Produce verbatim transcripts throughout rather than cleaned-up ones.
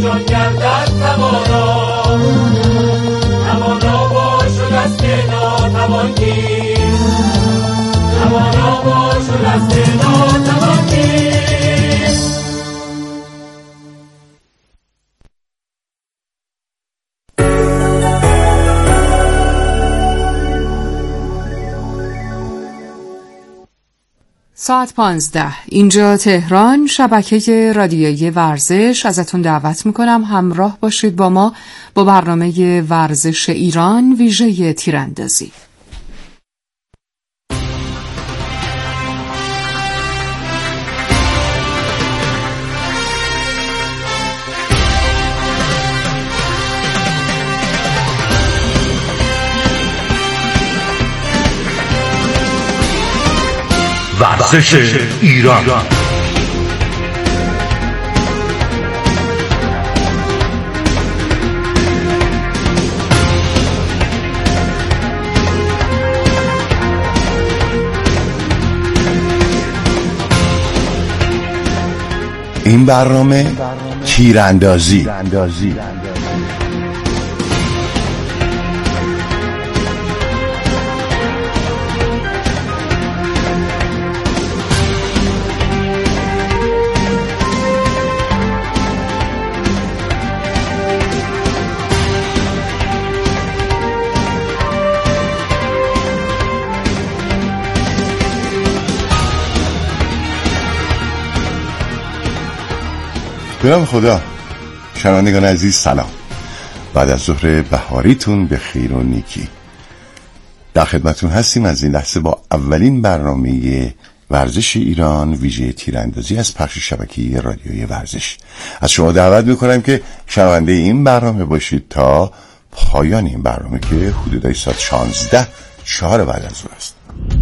جان گردد توانا، توانا باش و دست ناتوان گیر، توانا باش و دست ناتوان گیر. ساعت پانزده، اینجا تهران، شبکه رادیویی ورزش. ازتون دعوت میکنم همراه باشید با ما با برنامه ورزش ایران ویژه تیراندازی. ورزش ایران. این برنامه تیراندازی. به نام خدا. شنوندگان عزیز سلام. بعد از ظهر بهاریتون به خیر و نیکی. در خدمتون هستیم از این لحظه با اولین برنامه ورزش ایران ویژه تیراندازی از پخش شبکه رادیویی ورزش. از شما دعوت میکنم که شنونده این برنامه باشید تا پایان این برنامه که حدودای ساعت شانزده چهار بعد از ظهر است.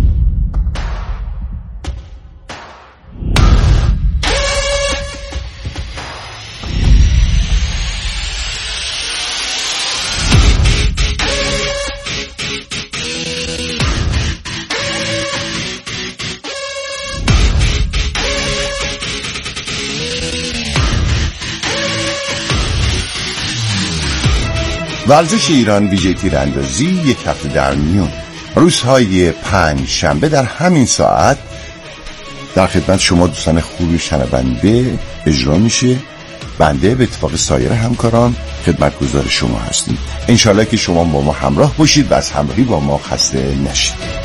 ورزش ایران ویژه تیراندازی یک هفته در میون روزهای پنج شنبه در همین ساعت در خدمت شما دوستان خوبی شنونده اجرا میشه. بنده به اتفاق سایر همکاران خدمتگزار شما هستیم. انشالله که شما با ما همراه باشید و از همراهی با ما خسته نشید.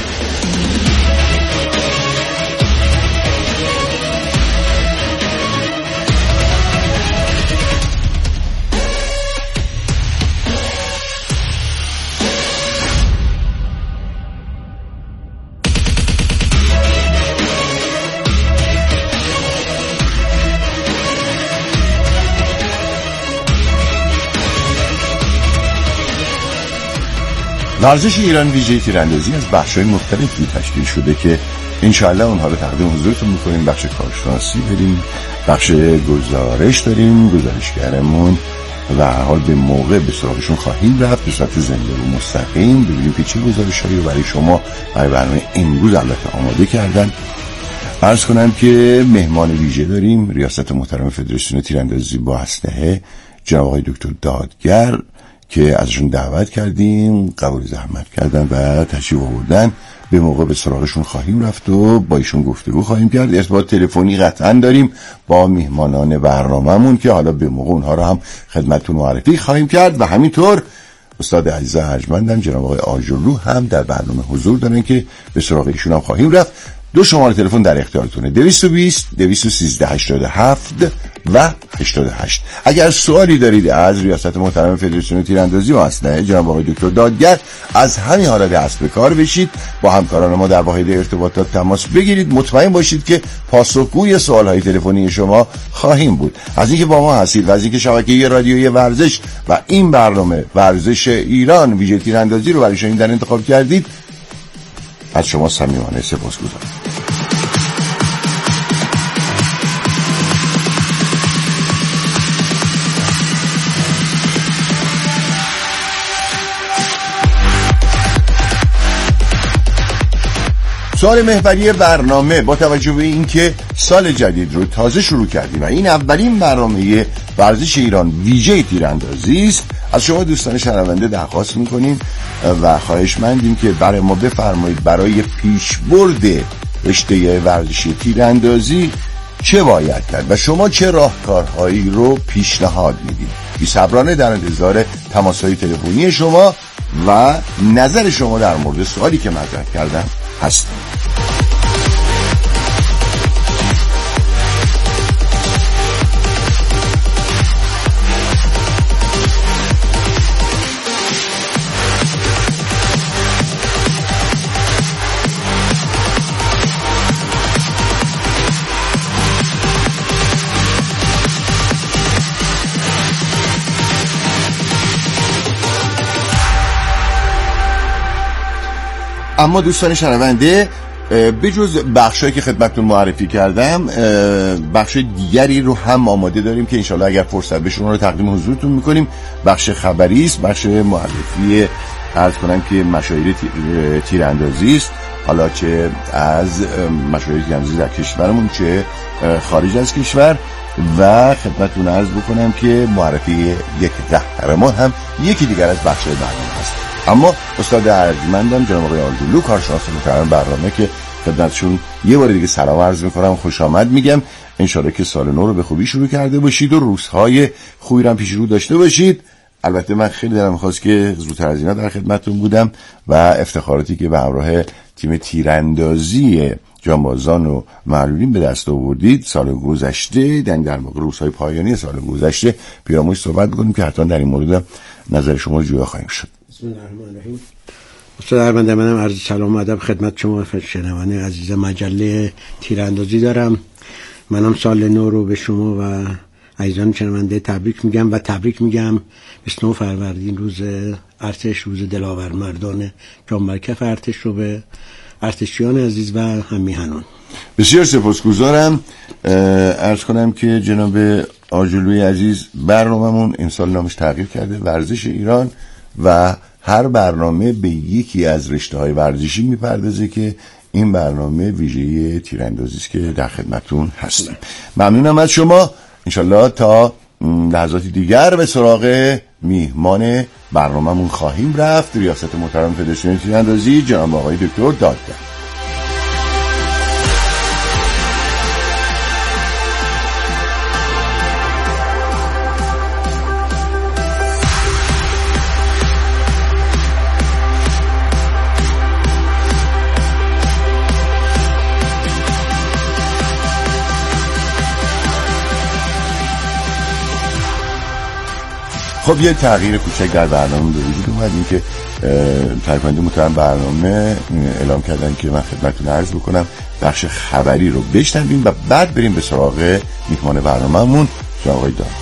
ورزش ایران ویژه تیراندازی از بخش‌های مختلفی تشکیل شده که انشاءالله اونها رو تقدیم حضورتون می‌کنیم. بخش کارشناسی داریم، بخش گزارش داریم، گزارشگرمون و هر حال به موقع به سراغشون خواهیم رفت به صورت زنده و مستقیم ببینیم که چه گزارش‌هایی رو برای شما برای برنامه امروز البته آماده کردن. عرض کنم که مهمان ویژه داریم، ریاست محترم فدراسیون تیراندازی با اسلحه جناب آقای دکتر دادگر که ازشون دعوت کردیم، قبول زحمت کردن و تشریف آوردن. به موقع به سراغشون خواهیم رفت و با ایشون گفتگو خواهیم کرد. ارتباط تلفنی قطعا داریم با میهمانان برنامه‌مون که حالا به موقع اونها رو هم خدمتتون معرفی خواهیم کرد و همینطور استاد عزیز ارجمندم جناب آقای آجرلو هم در برنامه حضور دارن که به سراغ ایشون هم خواهیم رفت. دو شماره تلفن در اختیارتونه: دویست و بیست دویست و سیزده هشتاد و هفت و هشتاد و هشت. اگر سوالی دارید از ریاست محترم فدراسیون تیراندازی و اسلحه جناب آقای دکتر دادگر از همین حالا دست به کار بشید، با همکاران ما در واحد ارتباطات تماس بگیرید. مطمئن باشید که پاسخگوی سوالهای تلفنی شما خواهیم بود. از اینکه با ما هستید و از اینکه شبکه رادیویی ورزش و این برنامه ورزش ایران ویژه تیراندازی رو برای شما در انتخاب کردید از شما صمیمانه سپاسگزارم. سوال محوری برنامه: با توجه به اینکه سال جدید رو تازه شروع کردیم و این اولین برنامه ورزش ایران ویژه تیراندازی است، از شما دوستان شنونده درخواست میکنیم و خواهشمندیم که برای ما بفرمایید برای پیشبرد رشته ورزشی تیراندازی چه باید کرد و شما چه راهکارهایی رو پیشنهاد میدید. بی‌صبرانه در انتظار تماس‌های تلفنی شما و نظر شما در مورد سوالی که مطرح کردم هستم. اما دوستان شنونده، بجز بخشایی که خدمتتون معرفی کردم، بخش دیگری رو هم آماده داریم که انشالله اگر فرصت بشه اون رو تقدیم حضورتون میکنیم. بخش خبری است، بخش معرفی عرض کنم که مشاهیر تیراندازی است، حالا چه از مشاهیر تیراندازی در کشورمون چه خارج از کشور، و خدمتتون عرض بکنم که معرفی یک قهرمان هم یکی دیگر از بخش‌های برنامه است. اما استاد ارجمندم جناب آقای آلدولو، کارشناس محترم برنامه، که خدمتشون یه بار دیگه سلام عرض میکنم، خوش آمد میگم. انشالله که سال نو رو به خوبی شروع کرده باشید و روزهای خوبی رو هم پیش رو داشته باشید. البته من خیلی دلم می‌خواست که زودتر از اینا در خدمتتون بودم و افتخاراتی که به همراه تیم تیراندازی جانبازان و معلولین به دست آوردید سال گذشته، در در واقع روزهای پایانی سال گذشته، پیرامونش صحبت می‌کنیم که حتما در این مورد نظر شما رو جویا خواهیم شد. بسم الله الرحمن الرحیم. استاد ارجمند، منم عرض سلام و ادب خدمت شما شنوندگان عزیز مجله تیراندازی دارم. منم سال نو رو به شما و عزیزان شنونده تبریک میگم و تبریک میگم بیست و نه فروردین، روز ارتش، روز دلاور مردان جانبرکف ارتش رو به ارتشیان عزیز و هم میهنان. بسیار سپاسگزارم. عرض کنم که جناب آجلوی عزیز برنامه‌مون امسال نامش تغییر کرده، ورزش ایران، و هر برنامه به یکی از رشته‌های ورزشی میپردازه که این برنامه ویژه تیراندازی است که در خدمتتون هستم. ممنونم از شما. انشالله تا لحظاتی دیگر به سراغ میهمان برنامه‌مون خواهیم رفت. ریاست محترم فدراسیون تیراندازی جناب آقای دکتر دادگر. خب یه تغییر کوچک در برنامه به وجود اومد، این که تایپاندی محترم برنامه اعلام کردن که من خدمتتون عرض بکنم بخش خبری رو بشنویم و بعد بریم به سراغ میهمان برنامه‌مون جناب آقای دادگر.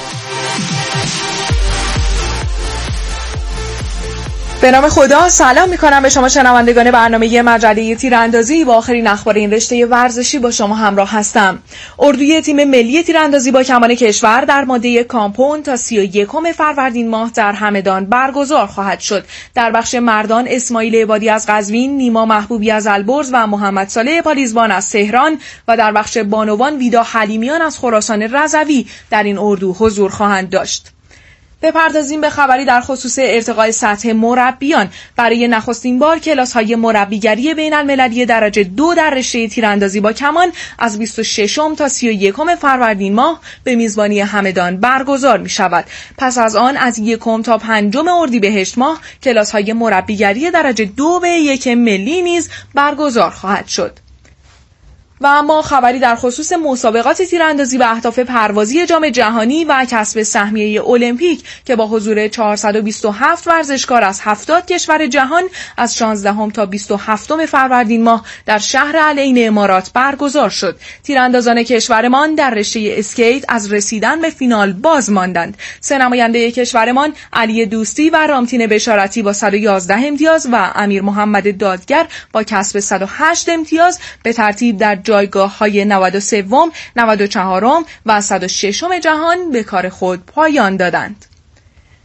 به نام خدا سلام میکنم به شما شنوندگان برنامه مجله تیراندازی. با آخرین اخبار این رشته ورزشی با شما همراه هستم. اردوی تیم ملی تیراندازی با کمان کشور در ماده کامپون تا سی و یکم فروردین ماه در همدان برگزار خواهد شد. در بخش مردان اسماعیل عبادی از قزوین، نیما محبوبی از البرز و محمد صالح پالیزبان از تهران و در بخش بانوان ویدا حلیمیان از خراسان رضوی در این اردو حضور خواهند داشت. بپردازیم به خبری در خصوص ارتقای سطح مربیان. برای نخستین بار کلاس‌های مربیگری بین‌المللی درجه دو در رشته تیراندازی با کمان از بیست و ششم تا سی و یکم فروردین ماه به میزبانی همدان برگزار می‌شود. پس از آن از یکم تا پنجم اردیبهشت ماه کلاس‌های مربیگری درجه دو به یک ملی نیز برگزار خواهد شد. و اما خبری در خصوص مسابقات تیراندازی به اهداف پروازی جام جهانی و کسب سهمیه المپیک که با حضور چهارصد و بیست و هفت ورزشکار از هفتاد کشور جهان از شانزدهم تا بیست و هفتم فروردین ماه در شهر العین امارات برگزار شد. تیراندازان کشورمان در رشته اسکیت از رسیدن به فینال باز ماندند. سه نماینده کشورمان علی دوستی و رامتین بشارتی با صد و یازده امتیاز و امیر محمد دادگر با کسب صد و هشت امتیاز به ترتیب در جایگاه‌های نود و سه، نود و چهار و صد و شش جهان به کار خود پایان دادند.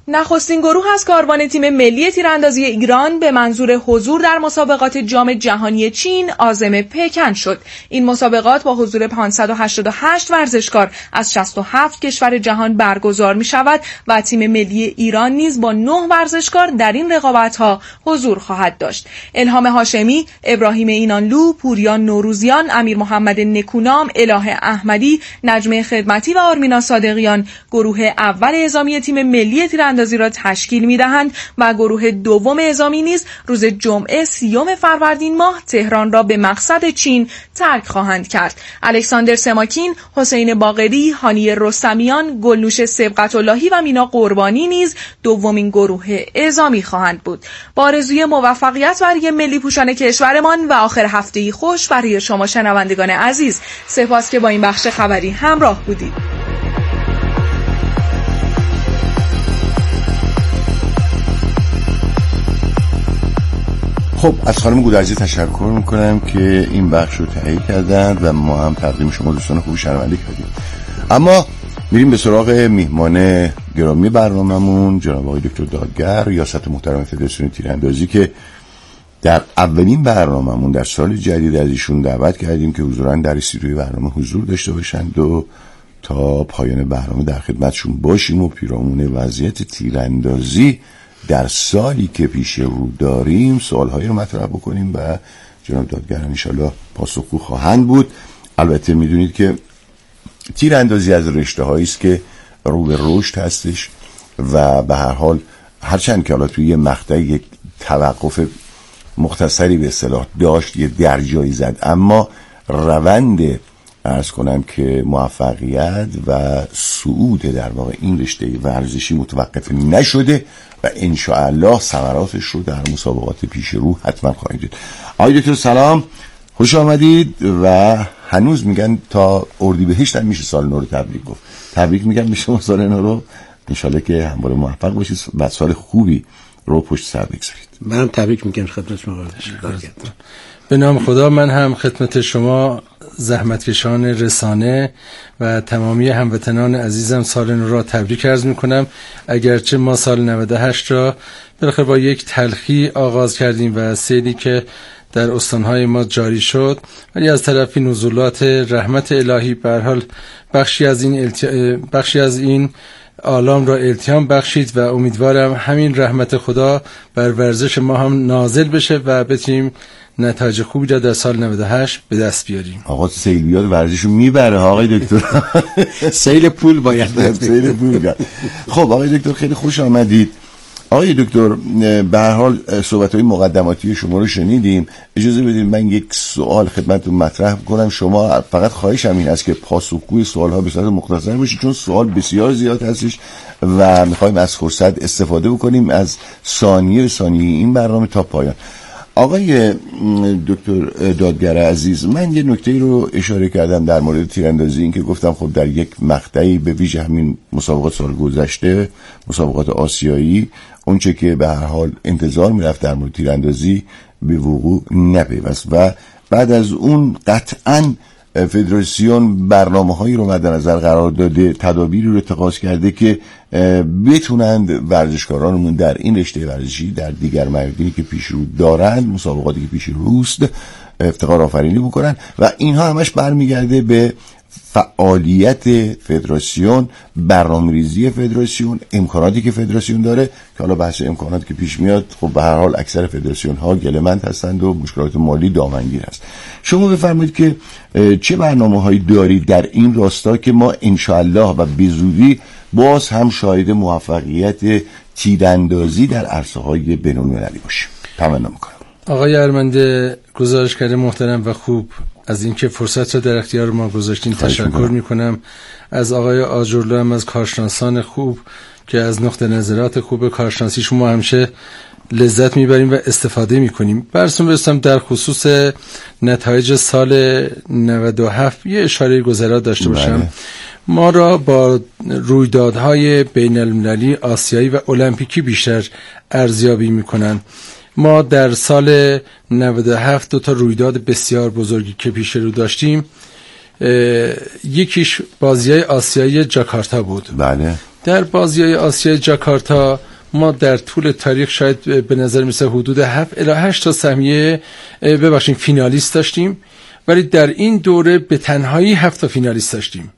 نخستین گروه از کاروان تیم ملی تیراندازی ایران به منظور حضور در مسابقات جام جهانی چین عازم پکن شد. این مسابقات با حضور پانصد و هشتاد و هشت ورزشکار از شصت و هفت کشور جهان برگزار می شود و تیم ملی ایران نیز با نه ورزشکار در این رقابت‌ها حضور خواهد داشت. الهام هاشمی، ابراهیم اینانلو، پوریان نوروزیان، امیر محمد نکونام، الهه احمدی، نجمه خدمتی و آرمینا صادقیان گروه اول اعزامی تیم ملی تیراندازی را تشکیل می‌دهند و گروه دوم اعزامی نیز روز جمعه سیوم فروردین ماه تهران را به مقصد چین ترک خواهند کرد. الکساندر سماکین، حسین باقری، هانی رستمیان، گلنوش سبقت‌اللهی و مینا قربانی نیز دومین گروه اعزامی خواهند بود. با آرزوی موفقیت برای ملی پوشان کشورمان و آخر هفته‌ای خوش برای شما شنوندگان عزیز. سپاس که با این بخش خبری همراه بودید. خب از خانم گودرزی تشکر میکنم که این بخش رو تهیه کردن و ما هم تقدیم شما دوستان خوب شنونده کردیم. اما میریم به سراغ میهمان گرامی برنامه‌مون، جناب آقای دکتر دادگر، ریاست محترم فدراسیون تیراندازی، که در اولین برنامه‌مون در سال جدید از ایشون دعوت کردیم که حضوراً در استودیوی برنامه حضور داشته باشند و تا پایان برنامه در خدمتشون باشیم و پیرامون وضعیت تیراندازی در سالی که پیش رو داریم سوالهایی رو مطرح بکنیم و جناب دادگر انشالله پاسخگو خواهند بود. البته میدونید که تیراندازی از رشته هایی است که رو به رشد هستش و به هر حال هرچند که حالا توی یه مقطع یک توقف مختصری به اصطلاح داشت، یه درجایی زد، اما روند عرض کنم که موفقیت و صعود در واقع این رشته ورزشی متوقف نشده و انشاءالله ثمراتش رو در مسابقات پیش رو حتما خواهید دید. آقای دکتر سلام، خوش آمدید. و هنوز میگن تا اردیبهشت هم میشه سال نو رو تبریک گفت. تبریک میگم به شما سال نو رو، انشالله که همواره موفق باشید و سال خوبی رو پشت سر بگذارید. منم تبریک میگم خدمت شما. به نام خدا من هم خدمت شما زحمتکشان رسانه و تمامی هموطنان عزیزم سال نو را تبریک عرض میکنم. اگرچه ما سال نود و هشت را بالاخره با یک تلخی آغاز کردیم و سیلی که در استانهای ما جاری شد، ولی از طرفی نزولات رحمت الهی به هر حال بخشی از این الت... بخشی از این عالم را التیام بخشید و امیدوارم همین رحمت خدا بر ورزش ما هم نازل بشه و بتونیم نتایج خوبی را در سال نود و هشت به دست بیاریم. آقا سیل بیاد ورزشو میبره آقای دکتر. سیل پول باید سیل پول بیاد. خب آقای دکتر خیلی خوش آمدید. آقای دکتر به هر حال صحبت‌های مقدماتی شما رو شنیدیم. اجازه بدید من یک سوال خدمتتون مطرح کنم. شما فقط خواهشم این است که پاسخگوی سوال‌ها به صورت مختصر باشید، چون سوال بسیار زیاد هستش و می‌خوایم از فرصت استفاده بکنیم از ثانیه به ثانیه این برنامه تا پایان. آقای دکتر دادگر عزیز، من یه نکته رو اشاره کردم در مورد تیراندازی، این که گفتم خب در یک مقطعی به ویژه همین مسابقات سال گذشته، مسابقات آسیایی، اونچه که به هر حال انتظار میرفت در مورد تیراندازی به وقوع نپیوست و بعد از اون قطعاً فدراسیون برنامه‌هایی رو مد نظر قرار داده، تدابیری رو اتخاذ کرده که بتونند ورزشکارانمون در این رشته ورزشی در دیگر مراحلی که پیش رو دارند، مسابقاتی که پیش روست، افتخار آفرینی بکنن و اینها همش برمیگرده به فعالیت فدراسیون، برنامه‌ریزی فدراسیون، امکاناتی که فدراسیون داره که حالا بحث امکاناتی که پیش میاد خب به هر حال اکثر فدراسیون ها گله‌مند هستند و مشکلات مالی دامنگیر هست. شما بفرمایید که چه برنامه‌هایی دارید در این راستا که ما انشاءالله و بزودی باز هم شاهد موفقیت تیراندازی در عرصه‌های بین‌المللی باشیم؟ تمنا می‌کنم. آقای ارمنده، گزارشگر محترم و خوب، از اینکه فرصت را در اختیار ما گذاشتین تشکر میکنم. از آقای آجرلو هم از کارشناسان خوب که از نقطه نظرات خوب کارشناسی شما همیشه لذت میبریم و استفاده میکنیم. برسون برستم در خصوص نتایج سال نود و هفت یه اشاره گذرا داشته باشم. بله. ما را با رویدادهای بین المللی آسیایی و المپیکی بیشتر ارزیابی میکنن. ما در سال نود و هفت دو تا رویداد بسیار بزرگی که پیش رو داشتیم، یکیش بازی‌های آسیایی جاکارتا بود. بله. در بازی‌های آسیایی جاکارتا ما در طول تاریخ شاید به نظر میسه حدود هفت الی هشت تا سهمیه ببخشید فینالیست داشتیم، ولی در این دوره به تنهایی هفت تا فینالیست داشتیم.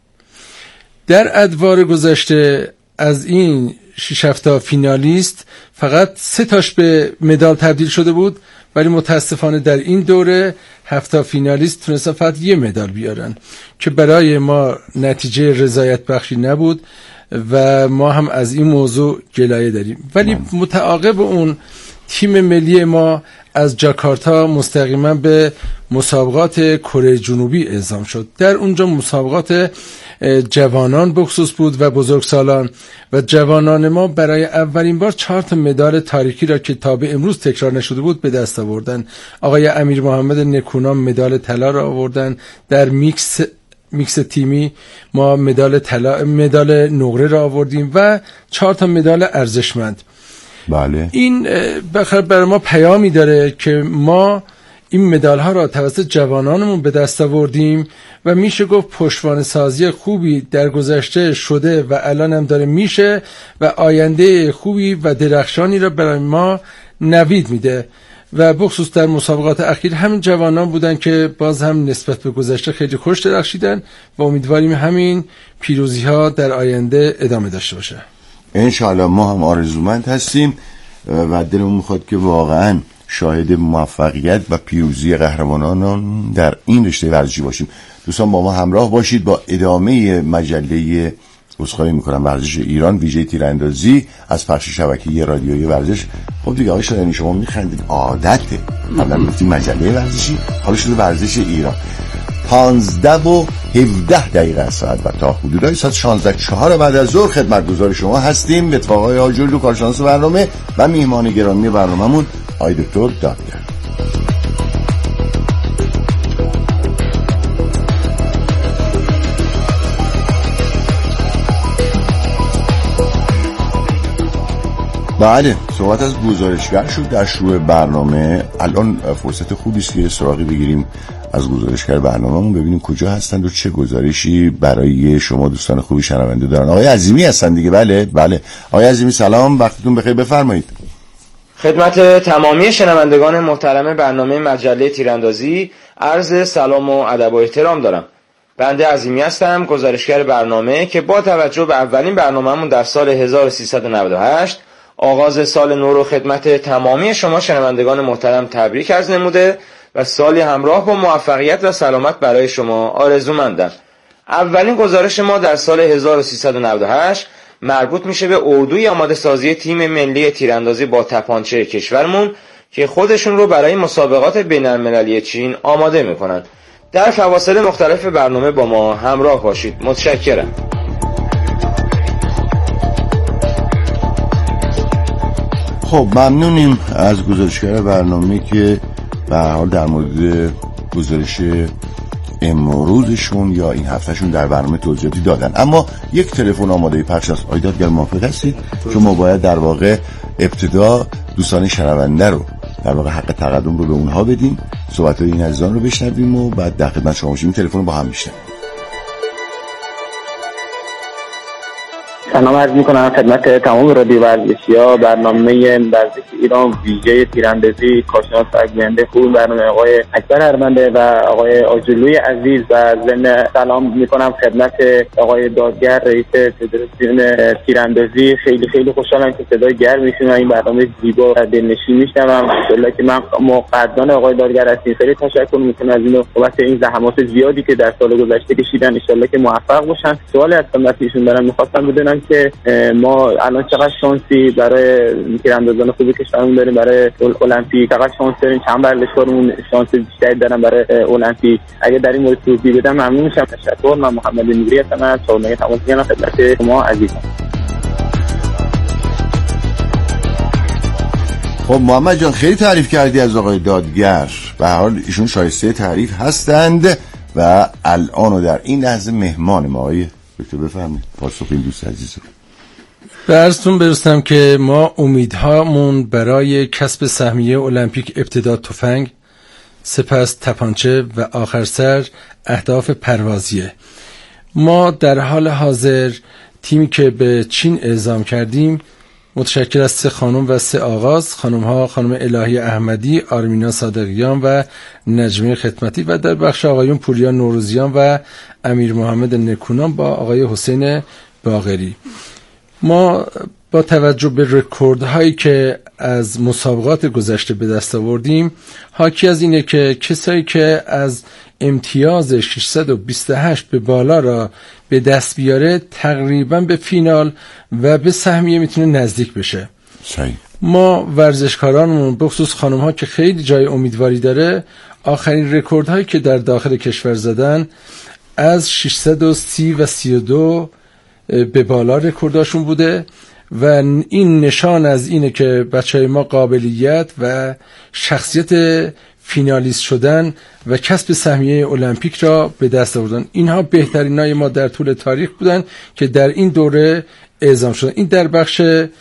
در ادوار گذشته از این شش هفت تا فینالیست فقط سه تاش به مدال تبدیل شده بود، ولی متاسفانه در این دوره هفت تا فینالیست تونستن فقط یه مدال بیارن که برای ما نتیجه رضایت بخشی نبود و ما هم از این موضوع گلایه داریم. ولی متعاقب اون تیم ملی ما از جاکارتا مستقیما به مسابقات کره جنوبی اعزام شد. در اونجا مسابقات جوانان بخصوص بود و بزرگسالان، و جوانان ما برای اولین بار چهار تا مدال تاریخی را که تا به امروز تکرار نشده بود به دست آوردن. آقای امیر محمد نکونام مدال طلا را آوردن. در میکس میکس تیمی ما مدال طلا مدال نقره را آوردیم و چهار تا مدال ارزشمند. بله. این بخاطر برای ما پیامی داره که ما این مدال ها را توسط جوانانمون به دست آوردیم و میشه گفت پشتوانه سازی خوبی در گذشته شده و الان هم داره میشه و آینده خوبی و درخشانی را برای ما نوید میده. و بخصوص در مسابقات اخیر همین جوانان بودن که باز هم نسبت به گذشته خیلی خوش درخشیدن و امیدواریم همین پیروزی ها در آینده ادامه داشته باشه. انشاءالله ما هم آرزومند هستیم و دلمون میخواد که واقعا شاهد موفقیت و پیروزی قهرمانان در این رشته ورزشی باشیم. دوستان با ما همراه باشید با ادامه مجله عذرخواهی میکنم ورزش ایران ویژه تیراندازی از پخش شبکه‌ای رادیویی ورزش. خب دیگه آقای شایانی شما میخندید، عادته. قبلا گفتیم مجله ورزشی، حالا شده ورزش ایران. پانزده و هفده دقیقه ساعت و تا حدودای ساعت شانزده چهار بعد از ظهر خدمتگزار شما هستیم به اتفاقای آجرلو کارشناس برنامه و میهمان گرامی برنامه‌مون آقای دکتر دادگر. بله، صحبت از گزارشگر شد در شروع برنامه. الان فرصت خوبی است که سراغی بگیریم از گزارشگر برنامه‌مون، ببینیم کجا هستند و چه گزارشی برای شما دوستان خوبی شنونده دارن. آقای عظیمی هستن دیگه. بله بله آقای عظیمی سلام، وقتتون بخیر، بفرمایید. خدمت تمامی شنوندگان محترم برنامه مجله تیراندازی عرض سلام و ادب و احترام دارم. بنده عظیمی هستم، گزارشگر برنامه که با توجه به اولین برنامه‌مون در سال هزار و سیصد و نود و هشت آغاز سال نو رو خدمت تمامی شما شنوندگان محترم تبریک عرض نموده و سالی همراه با موفقیت و سلامت برای شما آرزومندم. اولین گزارش ما در سال هزار و سیصد و نود و هشت مربوط میشه به اردوی آماده سازی تیم ملی تیراندازی با تپانچه کشورمون که خودشون رو برای مسابقات بین المللی چین آماده میکنن. در فواصل مختلف برنامه با ما همراه باشید. متشکرم. خب ممنونیم از گزارشگر برنامه که به هر حال در مورد گزارش امروزشون یا این هفتهشون در برنامه توضیحاتی دادن. اما یک تلفن آماده پخش است. آقای دادگر موافق هستید؟ چون ما باید در واقع ابتدا دوستان شنونده رو در واقع حق تقدم رو به اونها بدیم، صحبت‌های این عزیزان رو بشنویم و بعد در خدمت شما باشیم. تلفن رو با هم میشنویم. سلام عرض میکنم خدمت تمام رادیو ورزشی‌ها. برنامه ورزش ایران ویژه تیراندازی کارشناس فرگوینده خوب برنامه آقای اکبر ارمنده و آقای آجرلوی عزیز و ضمن سلام میکنم خدمت آقای دادگر رئیس فدراسیون تیراندازی. خیلی خیلی خوشحالم که صدای گرمشون این برنامه زیبا و دلنشین میشنوم. انشالله که من مقدمان آقای دادگر هستم. خیلی تشکر میکنم از اینو بابت این زحمات زیادی که در سال گذشته کشیدن. انشالله که موفق باشن. سوالی از خدمت ایشون دارم، میخواستم بدونم که ما الان چقدر شانسی برای تیراندازان خوب کشورمون داریم برای المپیک، چقدر شانس داریم، چند ورزشکارمون شانس بیشتری دارن برای المپیک. اگه در این مورد توضیح بدم ممنون میشم. تشکر. من محمد نوری هستم از چهارمهر تماس میگیرم خدمت شما عزیزان. خب محمد جان خیلی تعریف کردی از آقای دادگر. به هر حال ایشون شایسته تعریف هستند و الان و در این لحظه مهمان ما. آقای دکتر بفرمایید پاسخ این دوست عزیز رو. به عرضتون برسم که ما امیدهامون برای کسب سهمیه المپیک ابتدا تفنگ سپس تپانچه و آخر سر اهداف پروازیه. ما در حال حاضر تیمی که به چین اعزام کردیم متشکل از سه خانم و سه آقاست. خانم ها خانم الهی احمدی، آرمینا صادقیان و نجمه خدمتی و در بخش آقایون پوریا نوروزیان و امیر محمد نکونام با آقای حسین باقری. ما با توجه به رکوردهایی که از مسابقات گذشته به دست آوردیم حاکی از اینه که کسایی که از امتیاز ششصد و بیست و هشت به بالا را به دست بیاره تقریبا به فینال و به سهمیه میتونه نزدیک بشه. صحیح. ما ورزشکارانمون بخصوص خانم ها که خیلی جای امیدواری داره، آخرین رکوردهایی که در داخل کشور زدن از ششصد و سی و سی و دو به بالا رکورداشون بوده و این نشان از اینه که بچهای ما قابلیت و شخصیت فینالیست شدن و کسب سهمیه المپیک را به دست آوردن. اینها بهترینای ما در طول تاریخ بودن که در این دوره اعزام شدن. این در بخش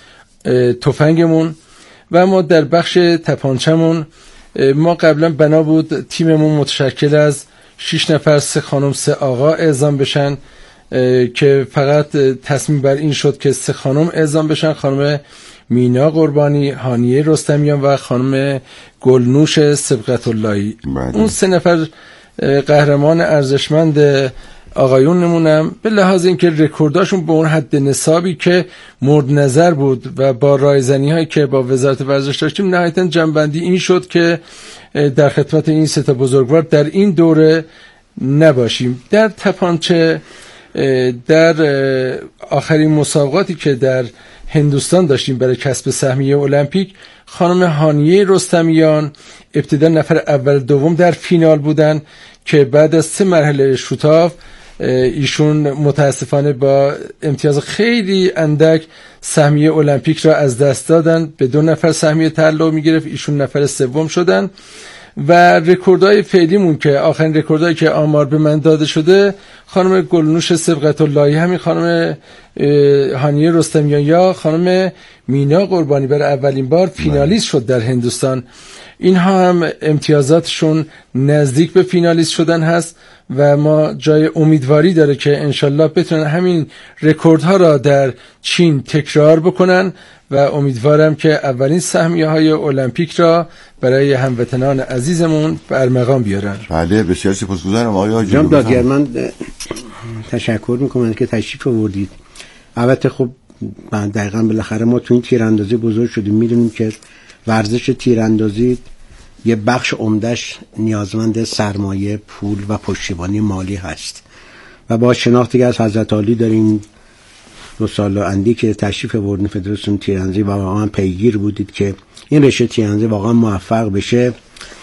تفنگمون و ما در بخش تپانچمون ما قبلا بنا بود تیممون متشکل از شش نفر، سه خانم سه آقا اعزام بشن که فقط تصمیم بر این شد که سه خانم اعزام بشن، خانم مینا قربانی، هانیه رستمیان و خانم گلنوش سبقت اللهی. اون سه نفر قهرمان ارزشمند آقایون نمونم به لحاظ اینکه رکورداشون به اون حد نصابی که مورد نظر بود و با رایزنی هایی که با وزارت ورزش داشتیم نهایتاً جنبندی این شد که در خدمت این سه تا بزرگوار در این دوره نباشیم. در تپانچه در آخرین مسابقاتی که در هندوستان داشتیم برای کسب سهمیه المپیک، خانم هانیه رستمیان ابتدا نفر اول دوم در فینال بودن که بعد از سه مرحله شوتاف ایشون متاسفانه با امتیاز خیلی اندک سهمیه المپیک را از دست دادن. به دو نفر سهمیه تعلق می‌گرفت، ایشون نفر سوم شدن. و رکوردهای فعلیمون که آخرین رکوردهایی که آمار به من داده شده، خانم گلنوش سبقت اللهی، همین خانم هانیه رستمیان یا خانم مینا قربانی برای اولین بار فینالیست شد در هندوستان. اینها هم امتیازاتشون نزدیک به فینالیست شدن هست و ما جای امیدواری داره که انشالله بتونن همین رکوردها را در چین تکرار بکنن و امیدوارم که اولین سهمیه های المپیک را برای هموطنان عزیزمون به ارمغان بیارن. بله بسیار سپاسگزارم آقای آجلو. جناب دادگر من تشکر میکنم که تشریف آوردید. البته خب دقیقاً بالاخره ما تو این تیراندازی بزرگ شدیم، میدونیم که ورزش تیراندازی یه بخش عمدهش نیازمند سرمایه، پول و پشتیبانی مالی هست و با شناختی که از حضرت عالی داریم دو سال اندی که تشریف آوردین فدراسیون تیراندازی و واقعا پیگیر بودید که این رشته تیراندازی واقعا موفق بشه.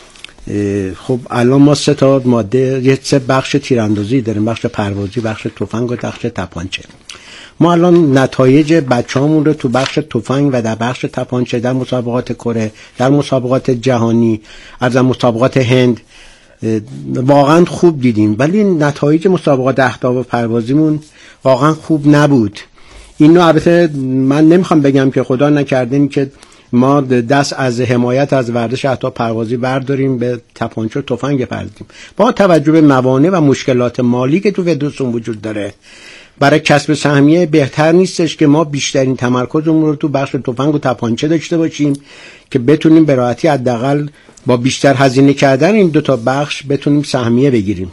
خب الان ما سه تا ماده، یه سه بخش تیراندازی داریم، بخش پروازی، بخش تفنگ و بخش تپانچه. ما الان نتایج بچه‌هامون رو تو بخش تفنگ و در بخش تپانچه در مسابقات کره، در مسابقات جهانی، از مسابقات هند واقعا خوب دیدیم، ولی نتایج مسابقات اهداف پروازیمون واقعا خوب نبود. اینو البته من نمیخوام بگم که خدا نکرده که ما دست از حمایت از ورزش اهداف پروازی برداریم به تپانچه و تفنگ بپردازیم. با توجه به موانع و مشکلات مالی که تو فدراسیون وجود داره، برای کسب سهمیه بهتر نیستش که ما بیشترین تمرکزمون رو تو بخش تفنگ و تپانچه داشته باشیم که بتونیم به راحتی حداقل با بیشتر هزینه کردن این دو تا بخش بتونیم سهمیه بگیریم.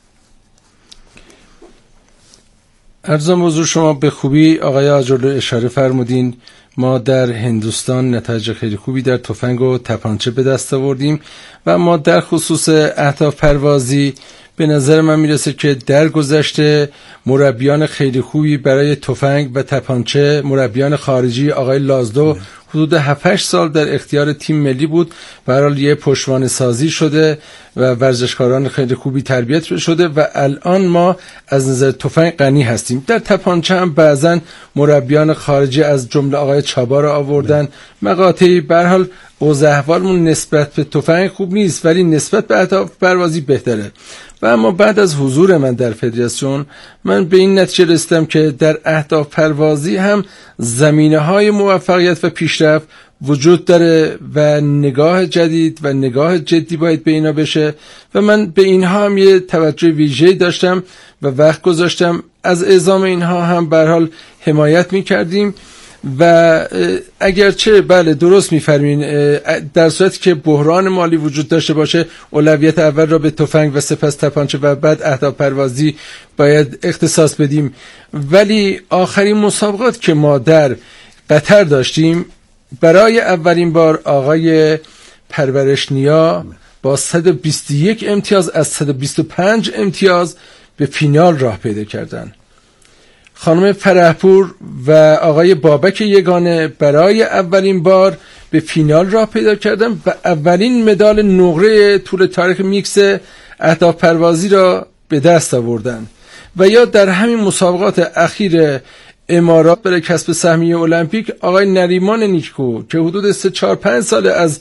ارزم حضور شما به خوبی آقای آجرلو اشاره فرمودین. ما در هندوستان نتایج خیلی خوبی در تفنگ و تپانچه به دست آوردیم و ما در خصوص اهداف پروازی به نظر من میرسه که در گذشته مربیان خیلی خوبی برای تفنگ و تپانچه، مربیان خارجی، آقای لازدو حدود هفت هشت سال در اختیار تیم ملی بود. به هر حال یه پشتوانه سازی شده و ورزشکاران خیلی خوبی تربیت شده و الان ما از نظر تفنگ غنی هستیم. در تپانچه هم بعضن مربیان خارجی از جمله آقای چابا را آوردن. مقاطعی به هر حال اوضاع احوالمون نسبت به تفنگ خوب نیست ولی نسبت به اهداف پروازی بهتره. و اما بعد از حضور من در فدراسیون من به این نتیجه رسیدم که در اهداف پروازی هم زمینه‌های موفقیت و پیش پیشرفت وجود داره و نگاه جدید و نگاه جدی باید به اینا بشه و من به اینها هم یه توجه ویژه‌ای داشتم و وقت گذاشتم. از اعزام اینها هم به هر حال حمایت می‌کردیم و اگرچه بله درست می‌فرمایید در صورتی که بحران مالی وجود داشته باشه اولویت اول را به تفنگ و سپس تپانچه و بعد اهداف پروازی باید اختصاص بدیم، ولی آخرین مسابقات که ما در قطر داشتیم برای اولین بار آقای پرورشنیا با صد و بیست و یک امتیاز از صد و بیست و پنج امتیاز به فینال راه پیدا کردن. خانم فرحپور و آقای بابک یگانه برای اولین بار به فینال راه پیدا کردن و اولین مدال نقره طول تاریخ میکس اهداف پروازی را به دست آوردن. و یا در همین مسابقات اخیر امارات برای کسب سهمیه المپیک آقای نریمان نیکو که حدود سه چهار پنج سال از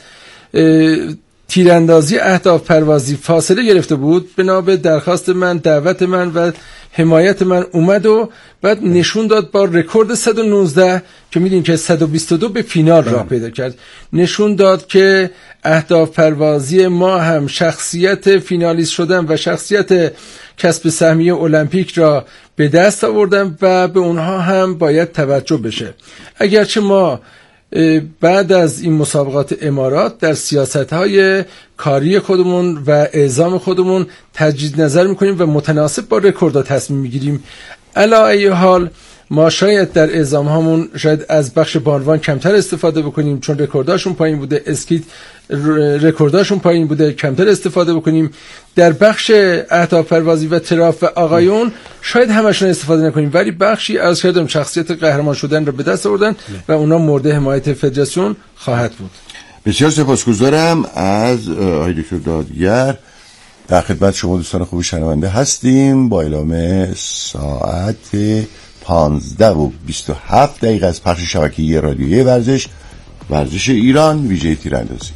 تیراندازی اهداف پروازی فاصله گرفته بود، بنا به درخواست من، دعوت من و حمایت من اومد و بعد نشون داد با رکورد صد و نوزده که میدین که صد و بیست و دو به فینال راه پیدا کرد، نشون داد که اهداف پروازی ما هم شخصیت فینالیست شدن و شخصیت کسب سهمیه المپیک را به دست آوردن و به اونها هم باید توجه بشه. اگرچه ما بعد از این مسابقات امارات در سیاست‌های کاری خودمون و اعزام خودمون تجدید نظر می‌کنیم و متناسب با رکوردها تصمیم می‌گیریم. علی ای حال ما شاید در اعزام هامون شاید از بخش بانوان کمتر استفاده بکنیم چون رکورداشون پایین بوده، اسکیت رکورداشون پایین بوده، کمتر استفاده بکنیم. در بخش اهداف پروازی و تراف و آقایون شاید همشون استفاده نکنیم، ولی بخشی از کردم شخصیت قهرمان شدن رو به دست آوردن و اونا مورد حمایت فدراسیون خواهد بود. بسیار سپاسگزارم از آقای دکتر دادگر. در خدمت شما دوستان خوب شنونده هستیم با اعلام ساعت پانزده و بیست و هفت دقیقه از پخش شبکه‌ای رادیویی ورزش ورزش ایران ویژه تیراندازی.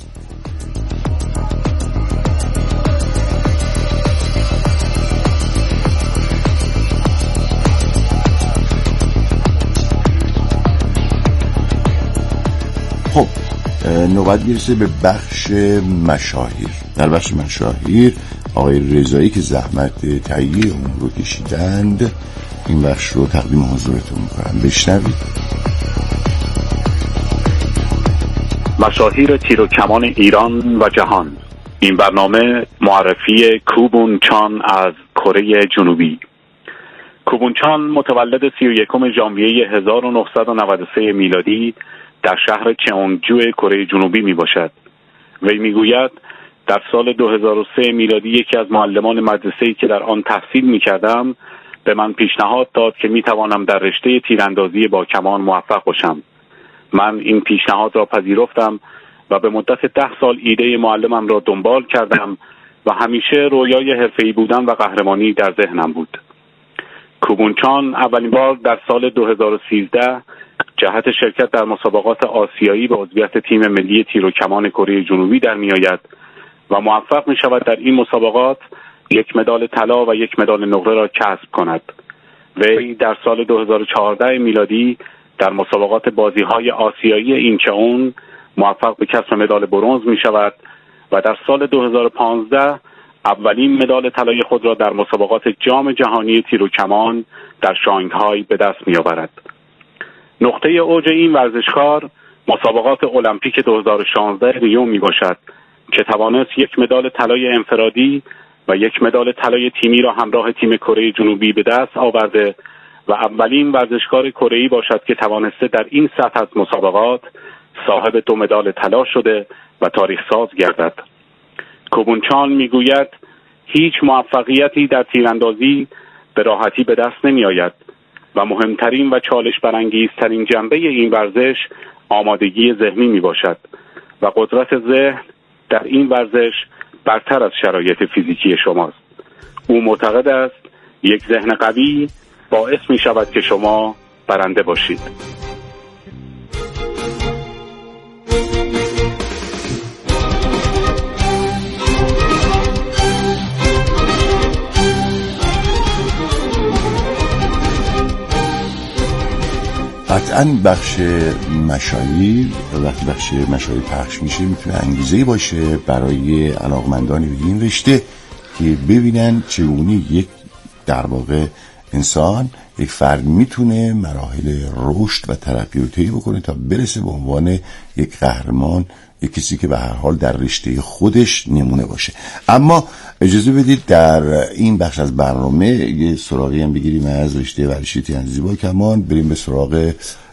خب نوبت میرسه به بخش مشاهیر. در بخش مشاهیر آقای رضایی که زحمت تهیه اون رو کشیدند این بخش رو تقدیم حضورتون میکنم، بشنوید. مشاهیر تیر و کمان ایران و جهان. این برنامه معرفی کوبون چان از کره جنوبی. کوبون چان متولد سی و یکم ژانویه هزار و نهصد و نود و سه میلادی در شهر چئونگجو کره جنوبی می باشد. وی می گوید در سال دو هزار و سه میلادی یکی از معلمان مدرسه‌ای که در آن تحصیل می کردم به من پیشنهاد داد که می توانم در رشته تیراندازی با کمان موفق باشم. من این پیشنهاد را پذیرفتم و به مدت ده سال ایده معلمم را دنبال کردم و همیشه رویای حرفه‌ای بودن و قهرمانی در ذهنم بود. کوبون چان اولین بار در سال دو هزار و سیزده جهت شرکت در مسابقات آسیایی به عضویت تیم ملی تیر و کمان کره جنوبی در می آید و موفق می شود در این مسابقات یک مدال طلا و یک مدال نقره را کسب کند. وی در سال دو هزار و چهارده میلادی در مسابقات بازی‌های آسیایی اینچئون موفق به کسب مدال برنز می شود و در سال دو هزار و پانزده اولین مدال طلای خود را در مسابقات جام جهانی تیر و کمان در شانگهای به دست می آورد. نقطه اوج این ورزشکار مسابقات المپیک دو هزار و شانزده ریو می باشد که توانست یک مدال طلای انفرادی و یک مدال طلای تیمی را همراه تیم کره جنوبی به دست آورده و اولین ورزشکار کره‌ای باشد که توانسته در این سطح از مسابقات صاحب دو مدال طلا شده و تاریخ ساز گردد. کوبون چان میگوید هیچ موفقیتی در تیراندازی به راحتی به دست نمی آید و مهمترین و چالش برانگیزترین جنبه این ورزش آمادگی ذهنی می باشد و قدرت ذهن در این ورزش برتر از شرایط فیزیکی شماست. او معتقد است یک ذهن قوی باعث می شود که شما برنده باشید. قطعا بخش مشاهیر وقتی بخش مشاهیر پخش میشه میتونه انگیزه‌ای باشه برای علاقمندانی به این رشته که ببینن چگونه یک در واقع انسان، یک فرد میتونه مراحل رشد و ترقی رو طی بکنه تا برسه به عنوان یک قهرمان، یک کسی که به هر حال در رشته خودش نمونه باشه. اما اجازه بدید در این بخش از برنامه یه سراغی هم بگیریم از رشته ورزشی تیراندازی با کمان، بریم به سراغ